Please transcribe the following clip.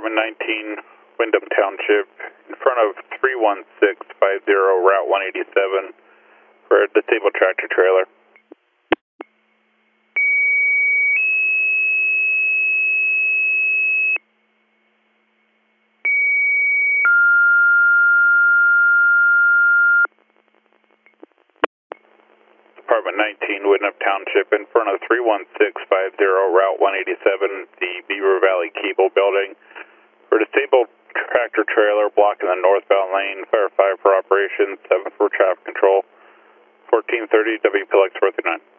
Department 19, Windham Township, in front of 31650 Route 187 for a disabled tractor trailer. Department 19, Windham Township, in front of 31650 Route 187, the Beaver Valley Cable Building. For disabled tractor trailer blocking the northbound lane, fire 5 for operations, 7 for traffic control, 1430 WPLX 439.